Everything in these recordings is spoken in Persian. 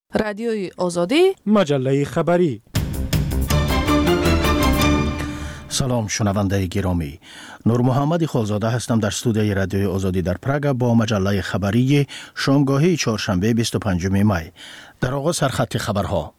رادیوی آزادی، مجله خبری. سلام شنونده گرامی، نور محمد خالزاده هستم در استودیوی رادیوی آزادی در پراگ با مجله خبری شامگاهی چهارشنبه 25 می. در آغاز سرخط خبرها.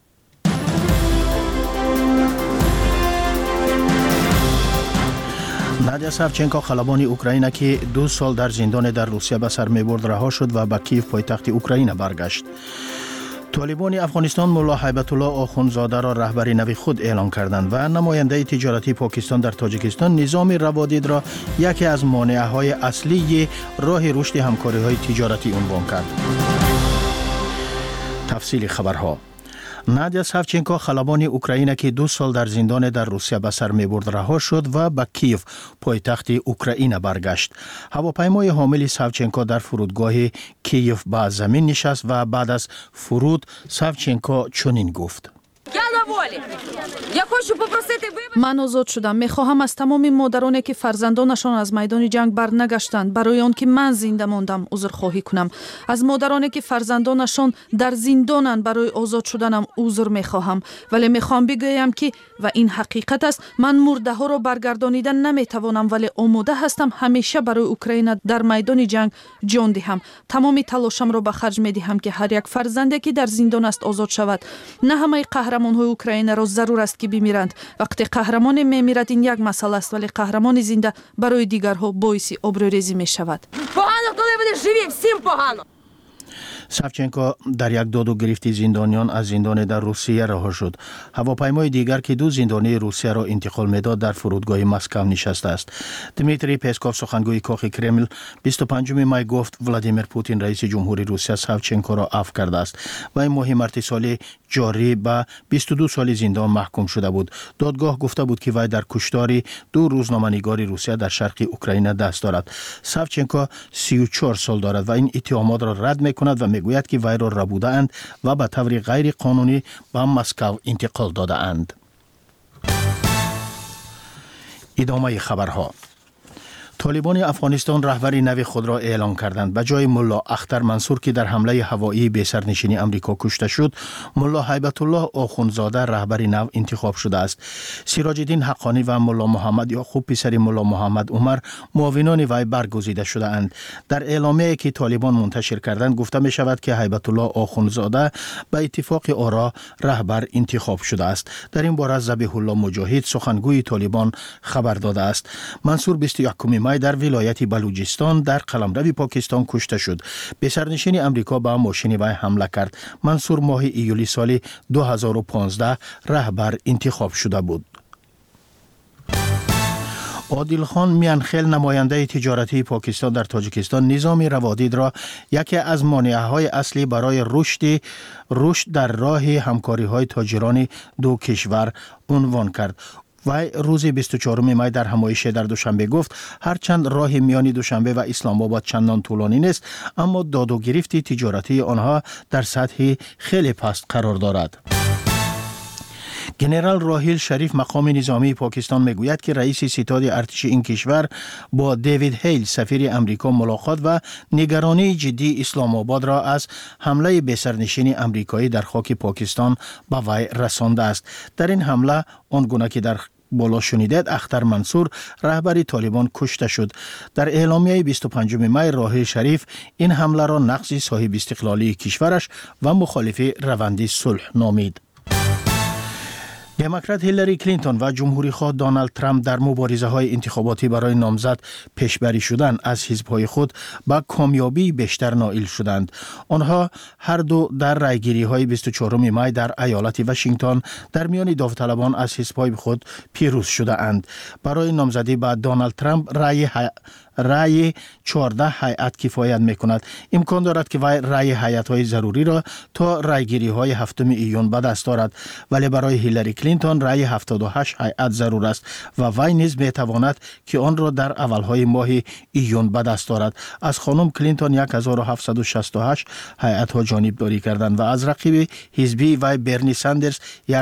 نادیا ساوچنکو خلبان اوکراین که 2 سال در زندان در روسیه به سر می‌برد رها شد و به کیف پایتخت اوکراین برگشت. طالبان افغانستان ملا هیبت الله آخوندزاده را رهبر نو خود اعلام کردند و نماینده تجارتی پاکستان در تاجیکستان نظام روادید را یکی از مانع‌های اصلی راه رشد همکاری‌های تجارتی عنوان کرد. تفصیل خبرها. نادیا ساوچنکو خلبان اوکراین که 2 سال در زندان در روسیه به سر می‌برد رها شد و به کیف پایتخت اوکراین برگشت. هواپیمای حامل ساوچنکو در فرودگاه کیف به زمین نشست و بعد از فرود ساوچنکو چنین گفت: من آزاد شدم. میخواهم از تمام مادرانی که فرزندانشان از میدان جنگ برنگشتند برای آن که من زنده ماندم عذرخواهی کنم. از مادرانی که فرزندانشان در زندانند برای آزاد شدنم عذر میخواهم، ولی میخوام بگویم که و این حقیقت است، من مرده ها را برگردانیدن نمیتوانم، ولی آماده هستم همیشه برای اوکراین در میدان جنگ جان دهم. تمام تلاشم را به خرج میدهم که هر یک فرزندی که در زندان است آزاد شود. نه همه قهرمان‌های اوکراین را ضرور است که بمیرند. وقتی قهرمان میمیرد این یک مسئله است، ولی قهرمان زنده برای دیگرها باعث образی می شود. Погано, коли вони живі, всім погано. ساوچنکو در یک دادوگریفتی زندانیان از زندان در روسیه رها شد. هواپیمای دیگر که 2 زندانی روسیه را انتقال میداد در فرودگاه مسکو نشسته است. دمیتری پسکوف سخنگوی کاخ کرمل 25 می گفت ولادیمیر پوتین رئیس جمهوری روسیه ساوچنکو را عفو کرده است و این مهم اتصال جاری به 22 سال زندان محکوم شده بود. دادگاه گفته بود که وی در کشتار 2 روزنامه‌نگار روسیه در شرق اوکراین دست دارد. ساوچنکو 34 سال دارد و این اتهامات را رد میکند و میگوید که وی را ربوده اند و به طور غیر قانونی به مسکو انتقال داده اند. ادامه خبرها. طالبان افغانستان رهبر نو خود را اعلام کردند. به جای ملا اختر منصور که در حمله هوایی به سرنشین امریکا کشته شد، ملا هیبت الله آخوندزاده رهبر نو انتخاب شده است. سراج الدین حقانی و ملا محمد یعقوب پسر ملا محمد عمر معاونان وی برگزیده شده اند. در اعلامیه‌ای که طالبان منتشر کردند گفته می شود که هیبت الله آخوندزاده به اتفاق آرا رهبر انتخاب شده است. در این باره ذبیح الله مجاهد سخنگوی طالبان خبر داده است. منصور 21 می در ولایت بلوچستان در قلمرو پاکستان کشته شد. به سرنشین امریکا به ماشین وی حمله کرد. منصور ماه ایولی سال 2015 رهبر انتخاب شده بود. عادل خان میانخیل نماینده تجارتی پاکستان در تاجیکستان نظام روادید را یکی از مانع‌های اصلی برای رشد در راه همکاری‌های تاجران دو کشور عنوان کرد. و روز 24 می در همایش در دوشنبه گفت هرچند راه میان دوشنبه و اسلام آباد چندان طولانی نیست، اما داد و گرفت تجارتی آنها در سطح خیلی پست قرار دارد. جنرال راحیل شریف مقام نظامی پاکستان میگوید که رئیس ستاد ارتش این کشور با دیوید هیل سفیر امریکا ملاقات و نگرانی جدی اسلام آباد را از حمله بسرنشین امریکایی در خاک پاکستان به وی رسانده است. در این حمله آنگونه که در بالا شنیدید اختر منصور رهبر طالبان کشته شد. در اعلامیه 25 می راحیل شریف این حمله را نقض صاحب استقلالی کشورش و مخالف روند صلح نامید. دموکرات هیلاری کلینتون و جمهوری خواه دونالد ترامپ در مبارزه های انتخاباتی برای نامزد پیشبری شدن از حزب‌های خود با کامیابی بیشتر نائل شدند. آنها هر دو در رایگیری های 24 می در ایالت واشنگتن در میان داوطلبان از حزب‌های خود پیروز شده اند. برای نامزدی با دونالد ترامپ رای 14 هیئت کفایت میکند. امکان دارد که وی رای هیئت‌های ضروری را تا رایگیری های 7 ایون به دست دارد، ولی برای هیلاری کلینتون رای 78 هیئت ضرور است و وی نیز میتواند که آن را در اولهای ماه ایون به دست دارد. از خانم کلینتون 1768 هیئت ها جانبداری کردند و از رقیب حزبی وی برنی ساندرز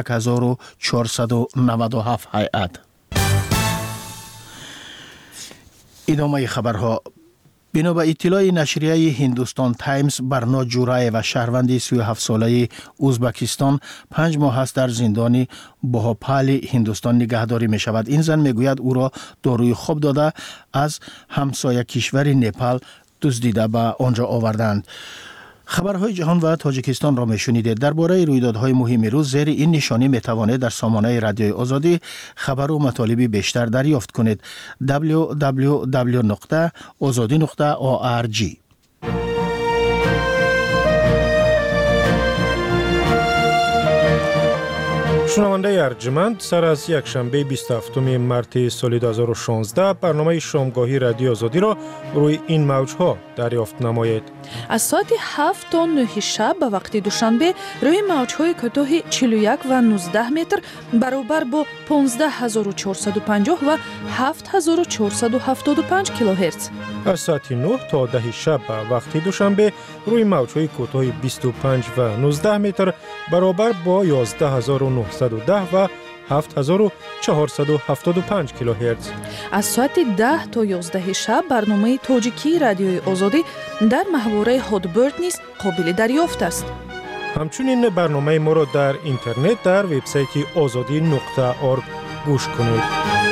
1497 هیئت. ادامه خبرها. بنا به اطلاع نشریه هندوستان تایمز، برنا جورای و شهروند 37 ساله ازبکستان 5 ماه است در زندان بهاپال هندوستان نگهداری می شود. این زن می گوید او را داروی خواب داده از همسایه کشور نپال دزدیده به آنجا آوردند. خبرهای جهان و تاجیکستان را میشنیدید. درباره رویدادهای مهم روز زیر این نشانی میتوانید در سامانه رادیوی آزادی خبر و مطالب بیشتر دریافت کنید. www.azadi.org. شنونده ارجمند، سر از یک شنبه 27 مارس سال 2016 برنامه شامگاهی رادیو آزادی را روی این موجها دریافت نمایید. از ساعت 7 تا 9 شب به وقت دوشنبه روی موجهای کوتاه 41 و 19 متر برابر با 15450 و 7475 کیلوهرتز. از ساعت 9 تا 10 شب به وقت دوشنبه روی موجهای کوتاه 25 و 19 متر برابر با 11910 و 7475 کیلوهرتز. از ساعت 10 تا 11 شب برنامه تاجیکی رادیوی آزادی در محوره هادبرد نیز قابل دریافت است. همچنین برنامه ما را در اینترنت در وبسایت azadi.org گوش کنید.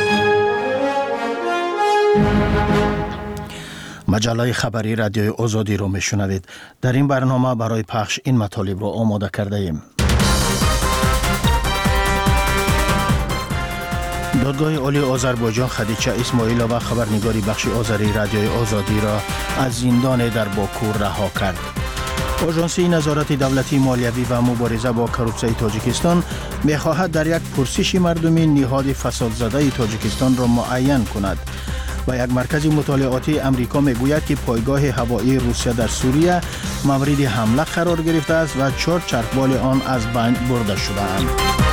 مجله خبری رادیوی آزادی را میشنوید. در این برنامه برای پخش این مطالب را آماده کرده ایم. دادگاه عالی آذربایجان خدیجه اسماعیلووا خبرنگاری بخش آذری رادیوی آزادی را از زندان در باکو رها کرد. آژانسی نظارت دولتی مالیوی و مبارزه با کروپسیون تاجیکستان می‌خواهد در یک پرسش مردمی نهاد فسادزده تاجیکستان را معین کند. و یک مرکز مطالعاتی امریکا میگوید که پایگاه هوایی روسیه در سوریه مورد حمله قرار گرفته است و 4 چرخبال آن از بین برده شده‌اند.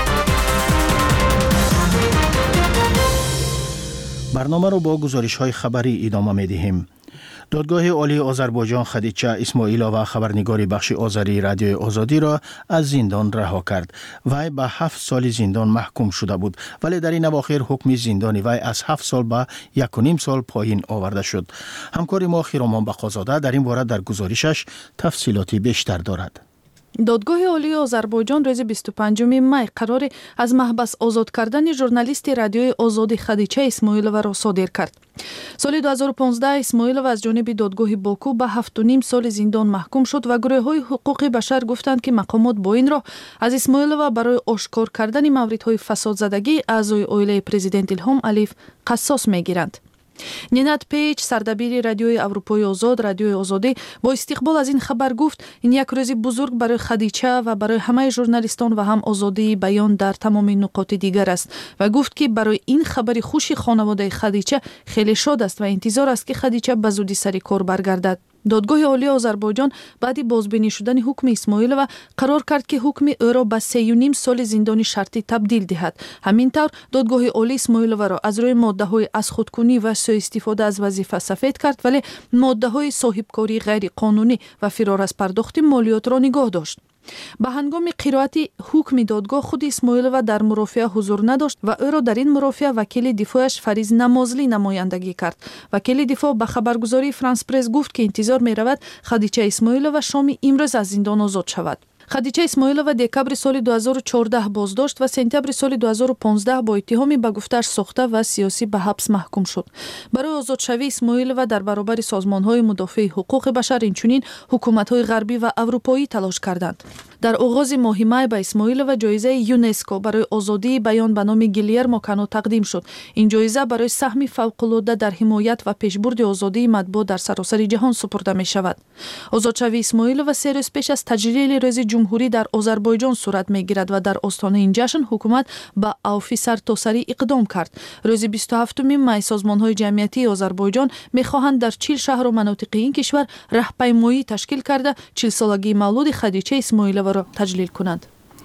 برنامه را با گزارش‌های خبری ادامه می‌دهیم. دادگاه عالی آذربایجان خدیجه اسماعیلووا خبرنگاری بخش آذری رادیوی آزادی را از زندان رها کرد. وی به 7 سال زندان محکوم شده بود، ولی در این اواخر حکم زندانی وی از 7 سال به 1.5 سال پایین آورده شد. همکار ما خیرامان بقازاده در این باره در گزارشش تفصیلاتی بیشتر دارد. دادگاه عالی آذربایجان روز 25 می قرار از محبس آزاد کردن ژورنالیست رادیوی آزادی خدیجه اسماعیلووا را صادر کرد. سال 2015 اسماعیلووا از جانب دادگاه باکو به 7.5 سال زندان محکوم شد و گروه‌های حقوق بشر گفتند که مقامات با این راه از اسماعیلووا برای آشکار کردن موردهای فسادزدگی اعضای عائله پرزیدنت الهام علیف قصاص می‌گیرند. نینات پیچ سردبیر رادیوی اروپای آزاد رادیوی آزادی با استقبال از این خبر گفت این یک روز بزرگ برای خدیجه و برای همه ژورنالیستان و هم آزادی بیان در تمام نقاط دیگر است و گفت که برای این خبری خوشی خانواده خدیجه خیلی شاد است و انتظار است که خدیجه به زودی سر کار برگردد. دادگاه عالی آذربایجان بعد بازبینی شدن حکم اسماعیلووا قرار کرد که حکم او را به 3.5 سال زندانی شرطی تبدیل دهد. همینطور دادگاه عالی اسماعیلووا را از روی ماده‌های از خودکنی و سوء استفاده از وظیفه سفید کرد، ولی ماده‌های صاحبکاری غیر قانونی و فرار از پرداخت مالیات را نگاه داشت. به هنگام قرائت حکم دادگاه خود اسماعیلووا در مرافعه حضور نداشت و او را در این مرافعه وکیل دفاعش فریز نمازلی نمایندگی کرد. وکیل دفاع به خبرگزاری فرانس پرس گفت که انتظار می رود خدیجه اسماعیلووا شام امروز از زندان آزاد شود. خدیجه اسماعیلووا دکبر سال 2014 بازداشت و سپتامبر سال 2015 با اتهام به گفتش ساخته و سیاسی به حبس محکوم شد. برای آزادشوی اسماعیلووا در برابر سازمان‌های مدافع حقوق بشر اینچنین حکومت‌های غربی و اروپایی تلاش کردند. در آغاز ماه می به اسماعیلووا جایزه یونسکو برای آزادی بیان به نام گیلیرمو کانو تقدیم شد. این جایزه برای سهم فوق‌العاده در حمایت و پیشبرد آزادی مطبوع در سراسر جهان سپرده می شود. آزادشوی اسماعیلووا 3 روز پیش از تجلیل روز جمهوری در آذربایجان صورت می گیرد و در آستانه این جشن حکومت به عفو سرتاسری اقدام کرد. روز 27 می سازمان‌های جمعیتی آذربایجان می خواهند در 40 شهر و مناطق این کشور راهپیمایی تشکیل کرده 40 سالگی مولود خدیجه اسماعیلووا را تجلیل کنند.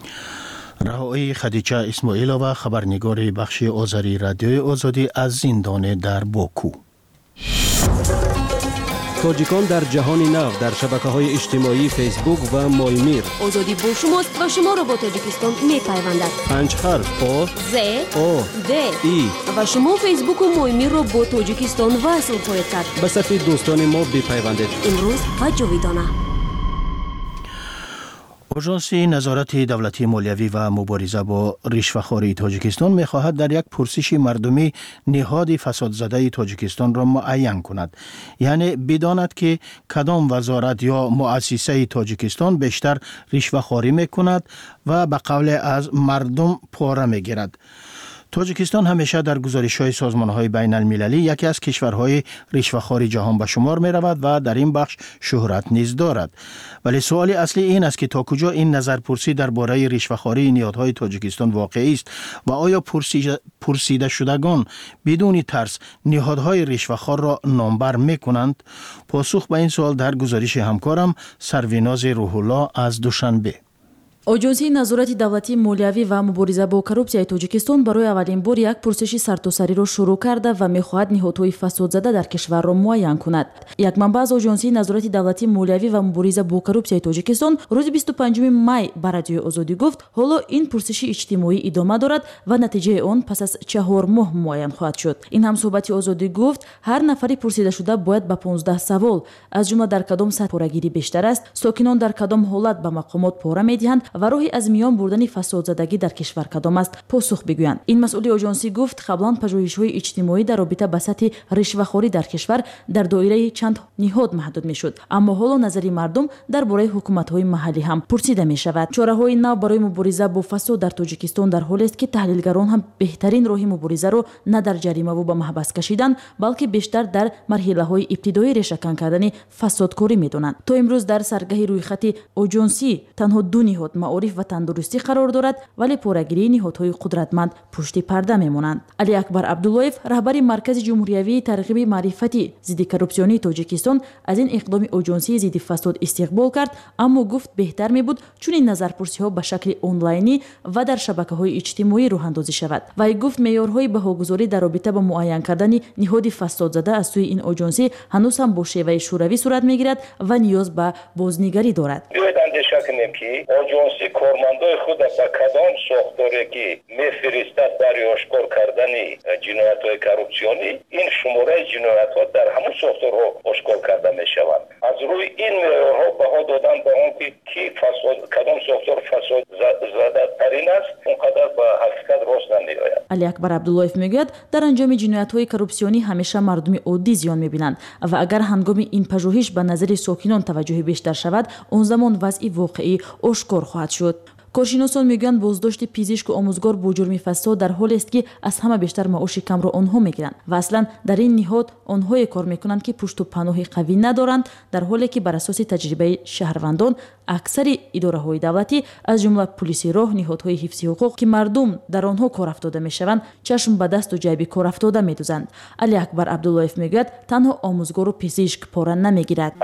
رهایی خدیجه اسماعیلووا خبرنگار بخش آذری رادیوی آزادی از زندان در باکو. تاجیکان در جهان نو در شبکه‌های اجتماعی فیسبوک و مایمیر. آزادی با شماست و شما را با تاجیکستان می‌پیوندد. 5 حرف آ ز او د ای و شما فیسبوک و مایمیر را با تاجیکستان وصل خواهید کرد. به صفحه دوستان ما بپیوندید. امروز و جاویدانه. آژانس نظارت دولتی مالیوی و مبارزه با رشوه‌خواری تاجیکستان می‌خواهد در یک پرسش مردمی نهاد فسادزده تاجیکستان را معین کند، یعنی بداند که کدام وزارت یا مؤسسه تاجیکستان بیشتر رشوه‌خواری می‌کند و به قول از مردم پاره می‌گیرد. تاجیکستان همیشه در گزارش‌های سازمان‌های بین‌المللی یکی از کشورهای رشوه‌خوار جهان به شمار می‌رود و در این بخش شهرت نیز دارد. ولی سوال اصلی این است که تا کجا این نظرپرسی درباره رشوه‌خواری نهادهای تاجیکستان واقعی است و آیا پرسیده شدگان بدون ترس نهادهای رشوه‌خوار را نامبر می‌کنند؟ پاسخ به این سوال در گزارش همکارم سرویناز روح‌الله از دوشنبه. آژانس نظارت دولتی مالیوی و مبارزه با коррупсияи توجیکستان برای اولین بار یک پرسش سرتاسری را شروع کرده و می‌خواهد نهادهای فسادزده در کشور را معین کند. یک منبع از آژانس نظارت دولتی مالیوی و مبارزه با коррупсияи توجیکستان روز 25 می به رادیوی آزادی گفت حالا این پرسش اجتماعی ادامه دارد و نتیجه آن پس از 4 ماه معین خواهد شد. این همصحبت آزادی گفت هر نفری پرسیده شده باید به 15 سوال از جمله در کدام سطح پاره‌گیری بیشتر است، ساکنان در کدام حالت به مقامات پاره می‌دهند و راهی از میان بردن فسادزدگی در کشور کدام است پاسخ بگویند. این مسئول آژانسی گفت قبلا پژوهش‌های اجتماعی در رابطه با سطح رشوه‌خواری در کشور در دایره چند نهاد محدود می‌شد، اما حالا نظری مردم درباره حکومت‌های محلی هم پرسیده می‌شود. چاره‌های نو برای مبارزه با فساد در تاجیکستان در حالی است که تحلیلگران هم بهترین راه مبارزه را نه در جریمه و به محبس کشیدن بلکه بیشتر در مرحله‌های ابتدایی ریشه‌کن کردن فسادکاری می‌دانند. تا امروز در سرگاه رویخط آژانسی تنها دو نهاد معارف و تندرستی قرار دارد ولی پاره‌گیری نهادهای قدرتمند پشت پرده میمانند. علی اکبر عبداللهیف رهبر مرکز جمهوریوی ترغیب معرفتی ضد کورپسیونی تاجیکستان از این اقدام آژانسی ضد فساد استقبال کرد، اما گفت بهتر میبود چون این نظرپرسی‌ها به شکل آنلاینی و در شبکه‌های اجتماعی راه اندازی شود. وی گفت معیارهای بهاگذاری در رابطه با معین کردن نهاد فسادزده از سوی این آژانسی هنوز هم با شیوه شوروی صورت میگیرد و نیاز به بازنگری دارد. کارمندای خود با کدام ساختاری که میفرستد برای آشکار کردن جنایت‌های کورپسیونی این شماره جنایت‌ها در همون ساختارها آشکار کرده میشوند. از روی این معیارها بها دادن به آن که کدام ساختار فساد زده ترین است اونقدر به حقیقت راست نمیآید. علی اکبر عبداللهیف میگوید در انجام جنایت‌های کورپسیونی همیشه مردم عادی زیان میبینند و اگر هنگام این پژوهش به نظر ساکنان توجه بیشتر شود اون زمان وضع واقعی آشکار خواهد شد. کارشناسان میگویند بازداشت پزشک و آموزگار با جرم فساد در حالی است که از همه بیشتر معاش کم را آنها میگیرند و اصلا در این نهاد آنهای کار میکنند که پشت و پناه قوی ندارند، در حالی که بر اساس تجربه شهروندان اکثر اداره‌های دولتی از جمله پلیس راه، نهادهای حفظ حقوق که مردم در آنها کار افتاده میشوند چشم به دست و جیب کار افتاده میدوزند. علی اکبر عبداللهیف میگوید تنها آموزگار و پزشک پاره نمیگیرد.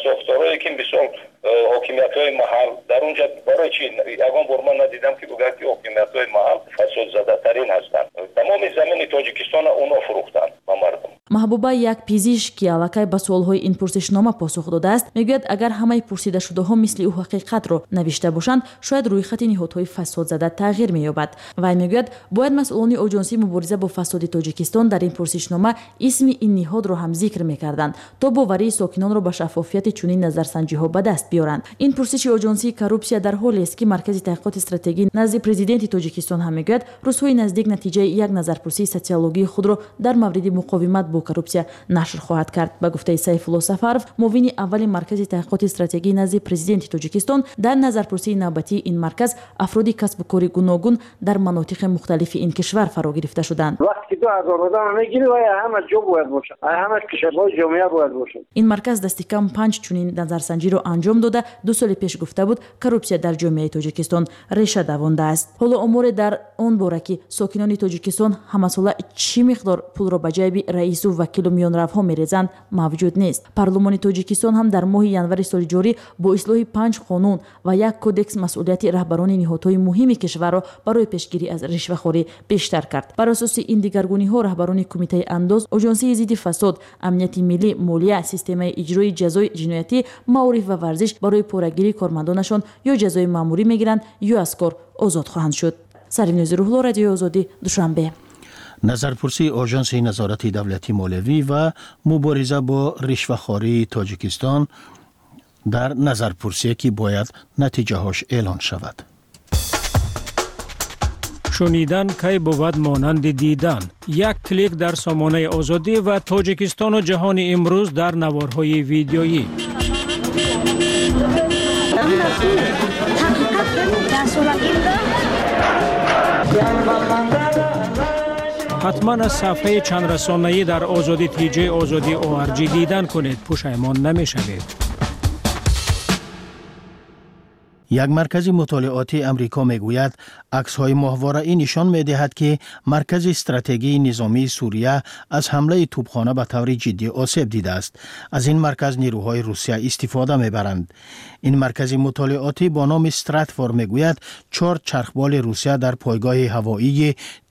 حاکمیت‌های محل در اونجا برای چی یگان بار من ندیدم که بگه که حاکمیت‌های محل فساد زده ترین هستند. تمام زمین تاجیکستان اونا فروختند به مردم. محبوبه یک پزشک که الکی به سوال‌های این پرسشنامه پاسخ داده است میگوید اگر همه پرسیده شده‌ها مثل او حقیقت را نوشته باشند شاید روی خط نهادهای فساد زده تغییر می‌یابد. و میگوید باید مسئولان آژانس مبارزه با فساد تاجیکستان در این پرسشنامه اسم این نهاد را هم ذکر می‌کردند تا باوری ساکنان را به شفافیت چنین نظرسنجی‌ها به دست بیارند. این پرسش آژانسی коррупсия در حالی است که مرکز تحقیقات استراتژی نزد پرزیدنت تاجیکستان هم میگوید روزهای نزدیک نتیجه یک نظرپرسی سوسیولوژی خود را در مورد مقاومت با коррупсия نشر خواهد کرد. به گفته سیف الله سفرов معاون اول مرکز تحقیقات استراتژی نزد پرزیدنت تاجیکستان در نظرپرسی نوبتی این مرکز افرادی کسب و کار گوناگون در مناطق مختلف این کشور فرا گرفته شدند. وقتی 2000 آدم میگیری و همه جو باید باشه، همه کشورهای جامعه باید باشه. این مرکز دست کم 5 چنین نظرسنجی را انجام داده 2 سال پیش گفته بود коррупсия در جامعه تاجیکستان ریشه دوانده است. حالا امور در آن باره که ساکنان تاجیکستان همساله چی مقدار پول را به جیب رئیس سو وکیل و میانروها میریزند موجود نیست. پارلمانی توجیکستان هم در ماه январи سال جاری با اصلاح 5 قانون و یک کدکس مسئولیت رهبران نهادهای مهم کشور را برای پیشگیری از رشوه‌خوری بیشتر کرد. بر اساس این دیگرگونی‌ها رهبران کمیته انداز، آژانسی ضد فساد، امنیت ملی، مالیه، سیستم اجرای جزای جنایتی، معارف و ورزش برای پورگیری کارمندانشان یا جزای مأموری میگیرند یا از کار آزاد خواهند شد. سرینوزی روحلا، رادیو آزادی، دوشنبه. نظرپرسی آژانس نظارت دولتی مولوی و مبارزه با رشوه‌خواری تاجیکستان در نظرپرسی که باید نتیجه هاش اعلان شود. شنیدن کی بود مانند دیدن. یک کلیک در سامانه آزادی و تاجیکستان و جهان امروز در نوارهای ویدیویی. حتما از صفحه چند رسانه‌ای در آزادی تیجی آزادی ORG دیدن کنید، پشیمان نمی‌شوید. یک مرکز مطالعاتی امریکا میگوید عکس‌های ماهواره‌ای نشان می‌دهد که مرکز استراتژی نظامی سوریه از حمله توپخانه به طور جدی آسیب دیده است. از این مرکز نیروهای روسیه استفاده می‌برند. این مرکز مطالعاتی با نام استراتفور میگوید 4 چرخبال روسیه در پایگاه هوایی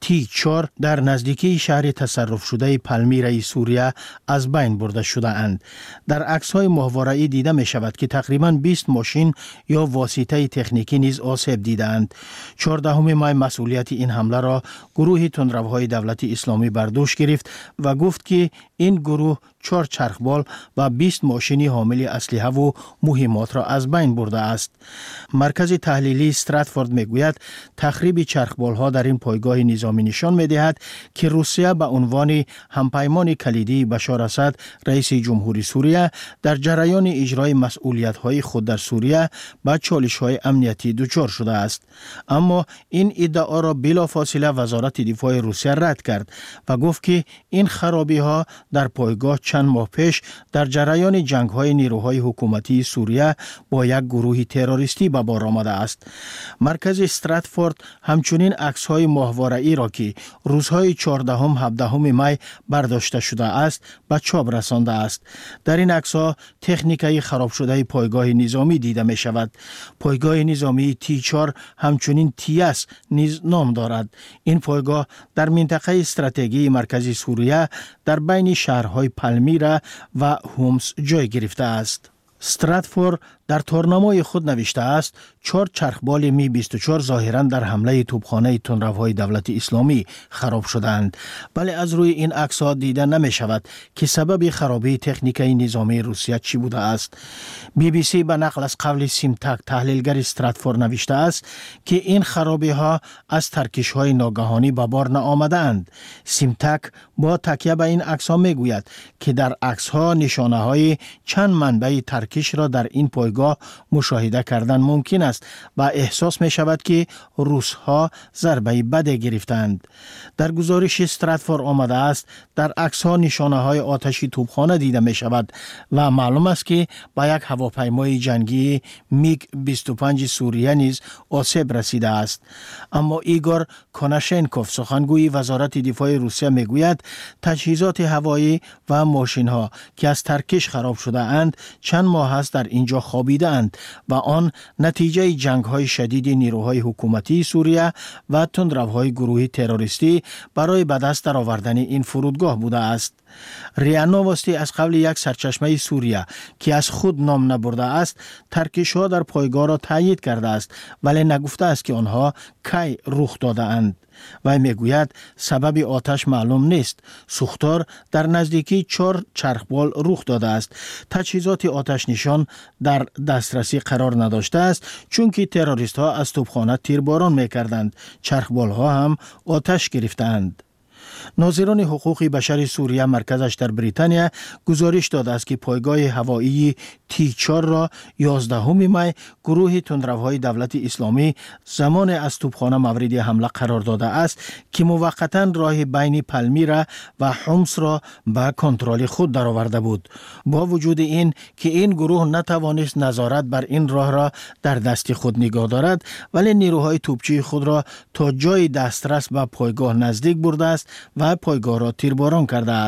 T4 در نزدیکی شهر تصرف شده پالمیرای سوریه از بین برده شده اند. در عکس‌های ماهواره‌ای دیده می شود که تقریباً 20 ماشین یا واسطه تکنیکی نیز آسیب دیدند. 14 می مسئولیت این حمله را گروه تندروهای دولت اسلامی بر دوش گرفت و گفت که این گروه 4 چرخبال و 20 ماشین حامل اسلحه و مهمات را از بین برده است. مرکز تحلیلی استراتفورد میگوید تخریب چرخبال ها در این پایگاه نظامی نشان میدهد که روسیه به عنوان همپیمان کلیدی بشار اسد رئیس جمهوری سوریه در جریان اجرای مسئولیت های خود در سوریه با چالش های امنیتی دچار شده است. اما این ادعا را بلافاصله وزارت دفاع روسیه رد کرد و گفت که این خرابی ها در پایگاه چند ماه پیش در جریان جنگ های نیروهای حکومتی سوریه با یک گروه تروریستی به بار آمده است. مرکز استراتفورد همچنین عکس های ماهواره‌ای را که روزهای 14 17 می برداشته شده است به چاپ رسانده است. در این عکس ها تکنیکای خراب شده پایگاه نظامی دیده می شود. پایگاه نظامی T4 همچنین TS نیز نام دارد. این پایگاه در منطقه استراتژی مرکزی سوریه در بین شهرهای پالمیرا و هومس جای گرفته است. استراتفور در تورنمای خود نوشته است 4 چرخبال می 24 ظاهراً در حمله توپخانه تندروهای دولت اسلامی خراب شدند. ولی از روی این عکس‌ها دیده نمی شود که سبب خرابی تکنیکای نظامی روسیه چی بوده است. BBC به نقل از قول سیمتک تحلیلگر استراتفور نوشته است که این خرابی ها از ترکش های ناگهانی به بار نآمدند. سیمتک با تکیه به این عکس‌ها میگوید که در عکس‌ها نشانه های چند منبع ترکش را در این پایگاه مشاهده کردن ممکن است و احساس می شود که روس‌ها ضربه بد گرفتند. در گزارش استراتفور آمده است در عکس‌ها نشانه های آتشی توپخانه دیده می شود و معلوم است که با یک هواپیمای جنگی میگ 25 سوریه نیز آسیب رسیده است. اما ایگور کوناشنکوف سخنگوی وزارت دفاع روسیه میگوید تجهیزات هوایی و ماشین ها که از ترکش خراب شده اند چند ماه است در اینجا خوابیده اند و آن نتیجه جنگ های شدید نیروهای حکومتی سوریه و تندروهای گروهی تروریستی برای به دست درآوردن این فرودگاه بوده است. ریا نووستی از قبل یک سرچشمه سوریه که از خود نام نبرده است ترکش ها در پایگاه را تایید کرده است ولی نگفته است که آنها کی رخ داده اند. و میگوید سبب آتش معلوم نیست. سوختار در نزدیکی 4 چرخبال رخ داده است. تجهیزات آتش نشان در دسترسی قرار نداشته است چون که تروریست ها از توپخانه تیرباران میکردند. چرخبال ها هم آتش گرفتند. ناظران حقوق بشر سوریه مرکزش در بریتانیا گزارش داده است که پایگاه هوایی T4 را 11 می گروه تندروهای دولت اسلامی زمان از توپخانه مورد حمله قرار داده است که موقتا راه بین پالمیرا و حمص را به کنترل خود درآورده بود. با وجود این که این گروه نتوانست نظارت بر این راه را در دست خود نگاه دارد ولی نیروهای توپچی خود را تا جای دسترس به پایگاه نزدیک برده است و پایگاه را تیرباران کرده است.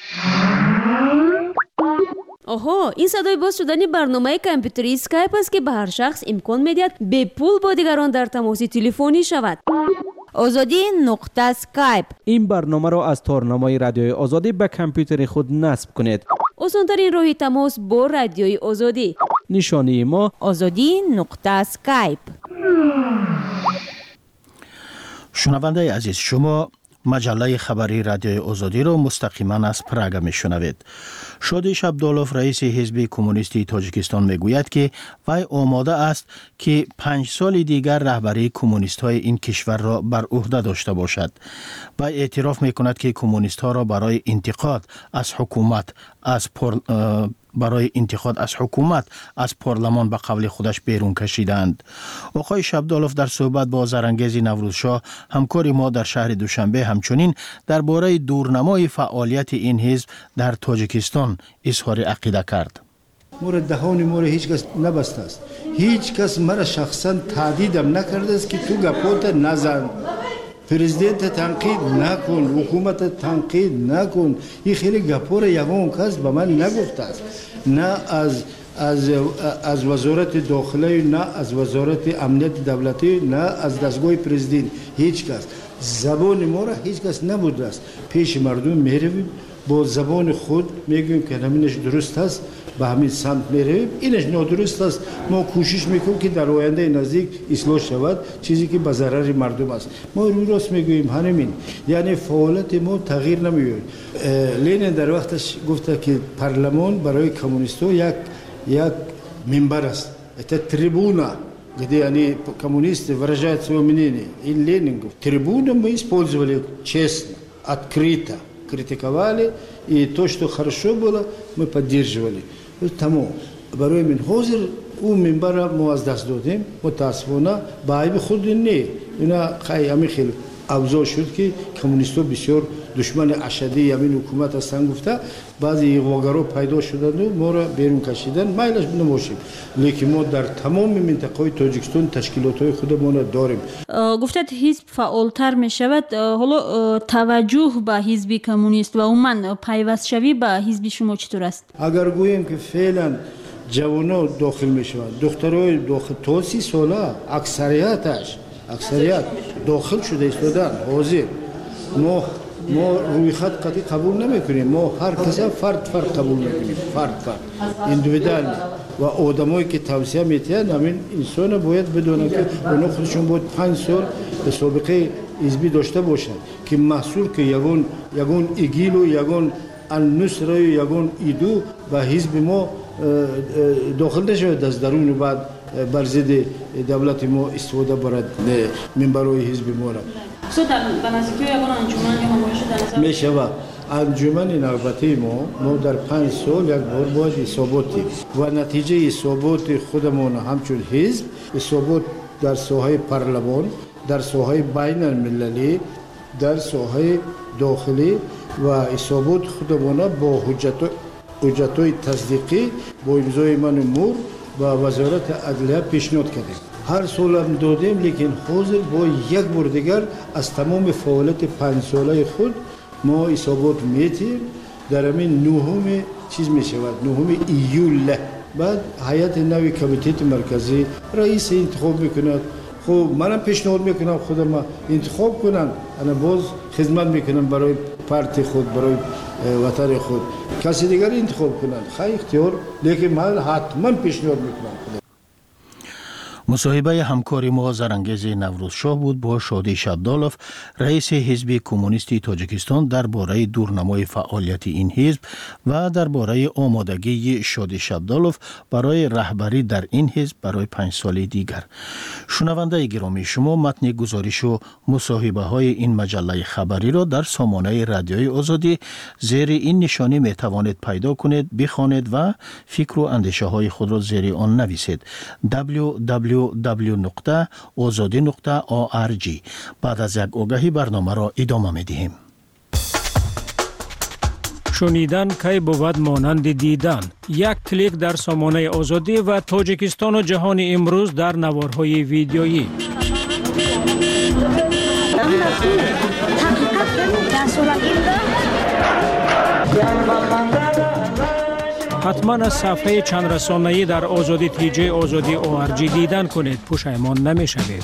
آها، این صدای باز شدن برنامه کامپیوتری اسکایپ است که به هر شخص امکان می‌دهد به پول با دیگران در تماس تلفنی شود. آزادی نقطه اسکایپ. این برنامه را از تارنمای رادیوی آزادی به کامپیوتر خود نصب کنید. آسان‌ترین راه تماس با رادیوی آزادی. نشانی ما آزادی نقطه اسکایپ. شنونده عزیز، شما مجله خبری رادیوی آزادی را مستقیما از پراگ میشنوید. شادی شبدالوف رئیس حزب کمونیستی تاجیکستان میگوید که وی آماده است که 5 سال دیگر رهبری کمونیست های این کشور را بر عهده داشته باشد. وی اعتراف میکند که کمونیست ها را برای انتقاد از حکومت از پارلمان به قول خودش بیرون کشیدند. آقای شبدالوف در صحبت با زرانگیز نوروزشاه همکار ما در شهر دوشنبه همچنین درباره دورنمای فعالیت این حزب در تاجیکستان اظهار عقیده کرد. مورد دهان مورد هیچ کس نبسته است. هیچ کس مرا شخصا تهدیدم نکرده است که تو گپوت نزن، پرزیدنت تنقید نکن، حکومت تنقید نکن. این خیلی گپور یگان کس به من نگفته است، نه از وزارت داخله، نه از وزارت امنیت دولتی، نه از دستگاه پرزیدنت. هیچ کس زبان ما را هیچ کس نبوده است. پیش مردم میرویم با زبان خود میگویم که همینش درست است، به همین سمت میرویم، اینش نادرست است. ما کوشش میکنیم که در آینده نزدیک اصلاح شود، چیزی که به ضرر مردم است. ما روی راست میگوییم همین، یعنی فعالیت ما تغییر نمی‌یابد. لنین در وقتش گفته که پارلمان برای کمونیست‌ها یک منبر است، تریبونا, где они коммунисты выражают свое мнение. И Ленин говорит, трибуну мы использовали честно, открыто, критиковали, и то, что хорошо было, мы поддерживали. Тому برای من حاضر اون منبر را ما از دست دادیم، متاسفانه به عیب خود نه. اینا خیلی اوضاع شد که کمونیست‌ها بسیار دشمن اشدی همین حکومت هستن گفته، بعضی اغواگرها پیدا شدند و ما را بیرون کشیدن. میلش نماشیم، لیکن ما در تمام منطقه تاجیکستان تشکیلات‌های خودمان را داریم. گفتید حزب فعالتر می شود، حالا توجه به حزب کمونیست و عموما پیوست شوی به حزب شما چطور است؟ اگر گوییم که فعلا جوانان داخل می شوند، دخترای داخل تا 30 ساله اکثریت داخل شده ایستادن حاضر. ما روی خط قطعی قبول نمی کنیم، ما هر کسی فرد قبول میکنیم، فرد اندیویدوال و آدمایی که توصیه میتین همین انسان باید بدونن که اونا خودشون باید 5 سال سابقه حزبی داشته باشن که محصول که یگون ایگیل و یگون النصر و یگون ایدو و حزب ما داخل نشود از درون و بعد بر ضد دولت ما استفاده برد منبرهای حزب ما را. به نزدیکی یگان انجمن یا همایش در نظر می شود. انجمن نوبتی ما در 5 سال یک بار باید حساباتی و نتیجه حسابات خودمان همچون حزب، حسابات در ساحه پارلمان، در ساحه بین المللی، در ساحه داخلی و حسابات خودمان با حجت‌های تصدیقی با امضای من مور با وزارت عدلیه پیشنهاد کردیم. هر سال هم دادیم، لیکن حاضر با یک بار دیگر از تمام فعالیت 5 ساله خود ما حسابات میتیم. در همین 9 چیز می شود، 9 ایول بعد هیئت نوی کمیته مرکزی رئیس انتخاب میکند. خب منم پیشنهاد میکنم خودم انتخاب کنن، انا باز خدمت میکنم برای پارتی خود، برای وطن خود. کسی دیگر انتخاب کنن خیلی اختیار، لیکن من حتما پیشنهاد میکنم. مصاحبه همکاری ما زرانگیز نوروزشاه بود با شادی شبدالوف رئیس حزب کمونیستی تاجیکستان درباره دورنمای فعالیت این حزب و درباره آمادگی شادی شبدالوف برای رهبری در این حزب برای 5 سال دیگر. شنونده گرامی، شما متن گزارش و مصاحبه های این مجله خبری را در سامانه رادیوی آزادی زیر این نشانی می توانید پیدا کنید، بخوانید و فکر و اندیشه های خود را زیر آن نویسید. www.azadi.org. بعد از یک آگهی برنامه را ادامه می دهیم. شنیدن کی بود مانند دیدن. یک کلیک در سامانه آزادی و تاجیکستان و جهان امروز در نوارهای ویدیویی. حتما از صفحه چند رسانه‌ای در آزادی تیجی آزادی ORG دیدن کنید، پشیمان نمی‌شوید.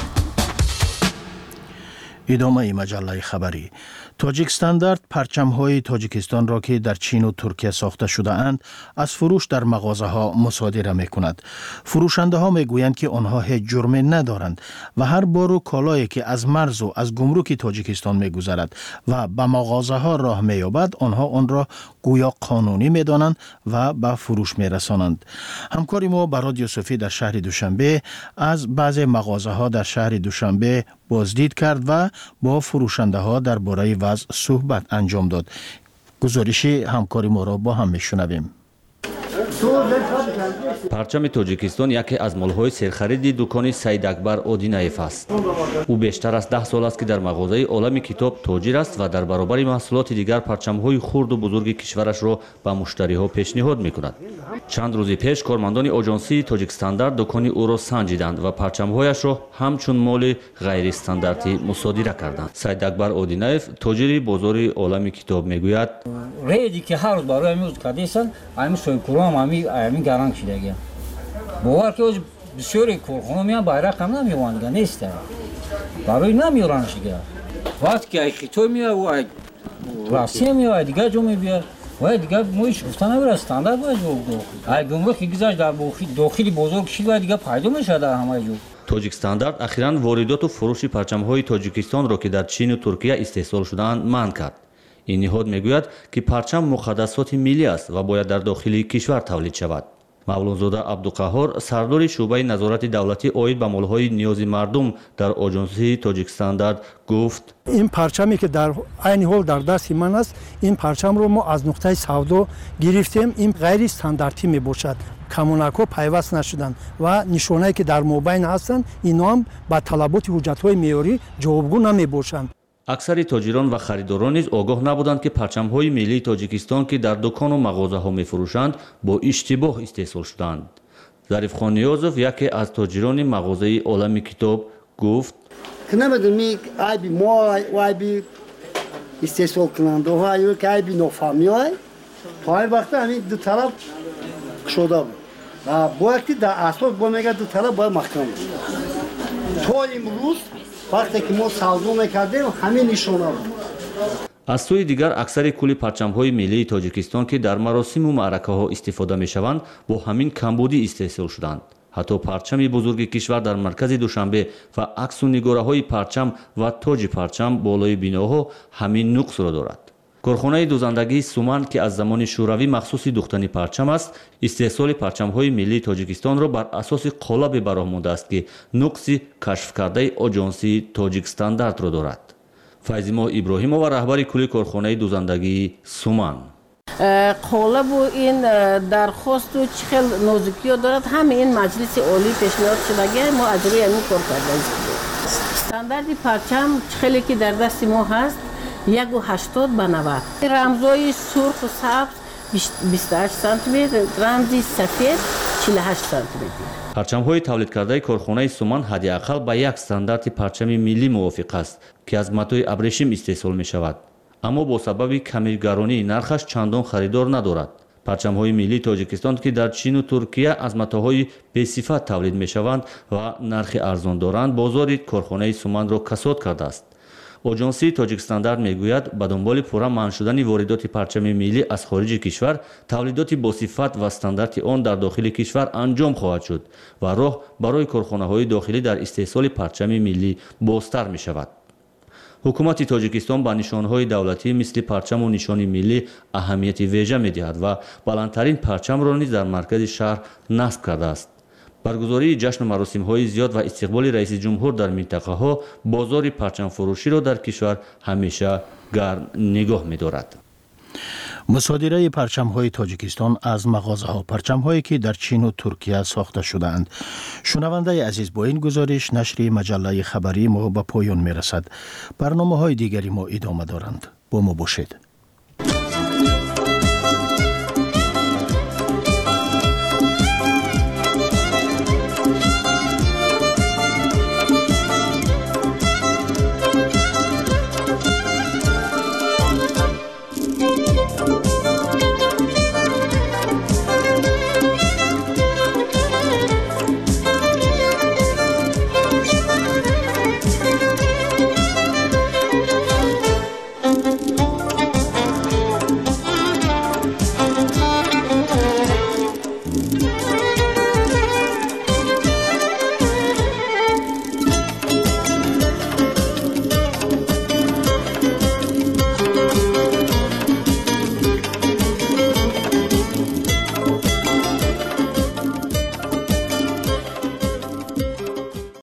ادامه مجله خبری. تاجیک استاندارد پرچم‌های تاجیکستان را که در چین و ترکیه ساخته شده اند از فروش در مغازه ها مصادره می کند. فروشنده ها می گویند که آنها هیچ جرمی ندارند و هر بار کالایی که از مرز و از گمرک تاجیکستان می گذرد و به مغازه ها راه می یابد آنها آن را گویا قانونی می دانند و به فروش می رسانند. همکاری ما با رادیو صوفی در شهر دوشنبه از بعضی مغازه ها در شهر دوشنبه بازدید کرد و با فروشنده ها درباره وضع صحبت انجام داد. گزارش همکاری ما را با هم میشنویم. پرچم تاجیکستان یکی از مال‌های سرخرید دکان سید اکبر اودینایف است. او بیشتر از 10 سال است که در مغازه عالم کتاب تاجر است و در برابر محصولات دیگر پرچم‌های خرد و بزرگ کشورش را به مشتری‌ها پیشنهاد می‌کند. چند روز پیش کارمندان آژانسی تاجیک استاندارد دکان او را سنجیدند و پرچم‌هایش را همچون مال غیر استانداردی مصادره کردند. سید اکبر اودینایف تاجر بازار عالم کتاب می‌گوید: ریدی که هر روز برای امروز کردیسن همین سویکورام همین گرانگ شده گه. باور که از بسیاری کارخانه میان bayrak هم نمیوان گه نیست. برای نمیورن شده. وقتی که خیتو میاد و راستی میاد دیگه جو میاد. و دیگه مویش گفتن نمیره استاندارد باید بود. اگه گمرک گذاشت در داخلی بزرگ شد و دیگه پیدا میشه در همه جو. تاجیک استاندارد اخیراً واردات و فروش پرچم‌های تاجیکستان را که در چین و ترکیه استحصال شده‌اند منع کرد. این نهاد میگوید که پرچم مقدسات ملی است و باید در داخل کشور تولید شود. مولونزاده عبدالقهار سردار شعبه نظارت دولتی عاید به مال‌های نیاز مردم در آژانسی تاجیک استاندارد گفت: این پرچمی که در عین حال در دست من است، این پرچم رو ما از نقطه سودا گرفتیم. این غیر استانداردی میباشد. کمونک‌ها پیوست نشدن و نشانه‌ای که در مابین هستند اینا هم با طلبات حجت‌های معیاری جوابگو نمیباشند. اکثر تاجران و خریداران نیز آگاه نبودند که پرچم‌های ملی تاجیکستان که در دکان و مغازه‌ها می‌فروشند با اشتباه استحصال شدند. ظریف خان نیازوف یکی از تاجران مغازه عالم کتاب گفت: نمی‌دونم عیبی ما و عیبی استحصال کننده ها یا که عیبی نفهمی‌های پای وقت همین دو طرف شده بود و وقتی در اساس با میگه دو طرف باید محکم بود. تا امروز وقتی که ما سودا میکردیم همین نشانه بود. از سوی دیگر اکثر کلی پرچم‌های ملی تاجیکستان که در مراسم و معرکه‌ها استفاده می‌شوند با همین کمبودی استحصال شدند. حتی پرچم بزرگ کشور در مرکز دوشنبه و عکس و نگاره‌های پرچم و تاج پرچم بالای بیناها همین نقص را دارد. کارخانه دوزندگی سومن که از زمان شوروی مخصوص دوختنی پرچم است، استحصال پرچم‌های ملی تاجیکستان را بر اساس قالب براهموده است که نقص کشف کرده آژانسی تاجیک استاندارد را دارد. فیضی‌ماه ابراهیمова رهبر کل کارخانه دوزندگی سومن: قالب و این درخواست و چه خیلی نازکی دارد، همه این مجلس عالی پیشنهاد شده ما از روی این کار کرده استاندارد پرچم چه خیلی که در دست ما هست 180 به 90. رمزای سرخ و سبز 28 سانتی متر، رمزی سفید 48 سانتی متر. پرچم‌های تولید کرده کارخانه سومن حداقل به یک استاندارد پرچم ملی موافق است که از متای ابریشم استحصال می‌شود، اما با سبب کمی گرانی نرخش چندان خریدار ندارد. پرچم‌های ملی تاجیکستان که در چین و ترکیه از متاهای بی‌صفت تولید می‌شوند و نرخ ارزان دارند، بازار کارخانه سومن را کساد کرده است. آژانسی تاجیک استاندارد میگوید به دنبال پورا منع شدن واردات پرچم ملی از خارج کشور، تولیدات با صفت و استاندارد آن در داخل کشور انجام خواهد شد و راه برای کارخانه‌های داخلی در استحصال پرچم ملی بازتر می شود. حکومت تاجیکستان به نشانهای دولتی مثل پرچم و نشان ملی اهمیت ویژه می‌دهد و بلندترین پرچم را نیز در مرکز شهر نصب کرده است. برگزاری جشن و مراسم‌های زیاد و استقبال رئیس جمهور در منطقه‌ها بازار پرچم فروشی را در کشور همیشه گرم نگاه می‌دارد. مصادره پرچم‌های تاجیکستان از مغازه‌ها، پرچم‌هایی که در چین و ترکیه ساخته شده‌اند. شنونده عزیز، با این گزارش نشر مجله خبری ما به پایان می‌رسد. برنامه‌های دیگری ما ادامه دارند. با ما باشید.